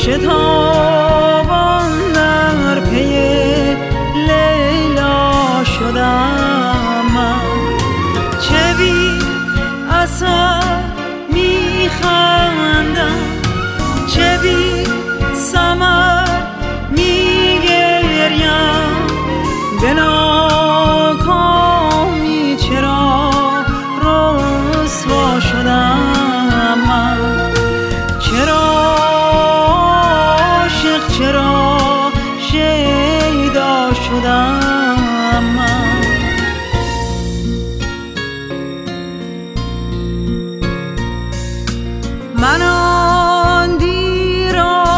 شتابان در پی لیلا شدم من، چه بی اثر میخندم، چه بی ثمر میگریم، به ناکامی چرا رسوا شدم من، چرا عاشق، چرا شیدا شدم من. من آن دیر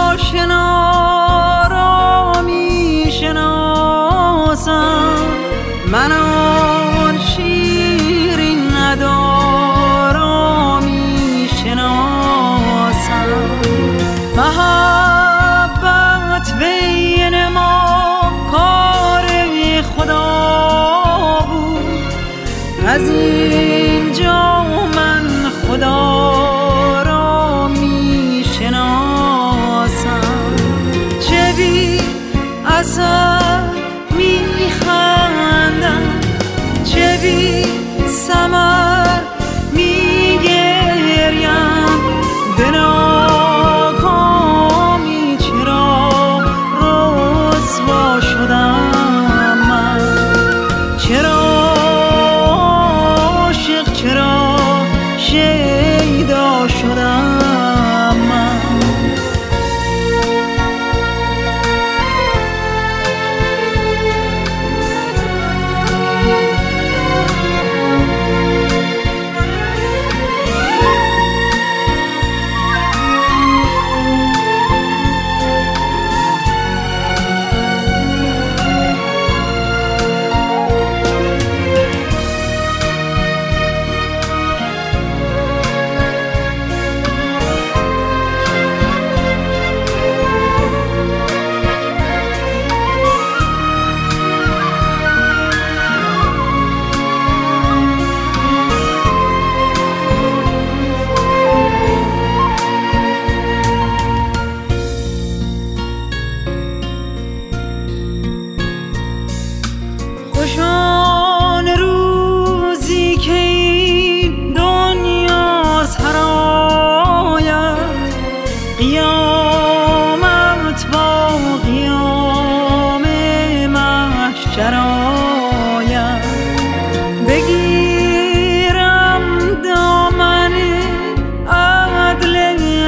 آشنا را میشناسم، من آن شیرین ادا را میشناسم، محبت بین ما کار خدا بود، از اینجا من خدا را میشناسم، چه بی اثر میخندم، چه بی ثمر میگریم، به ناکامی چرا رسوا شدم من، چرا عاشق، چرا شیدا شدم من. خوشان روزی که این دنیا سراید، قیامت با قیام محشر آید، بگیرم دامن عدل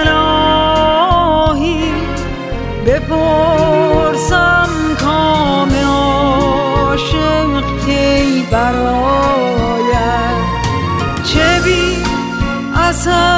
الهی، بپرسم کام عاشق کی براید، چه بی اثر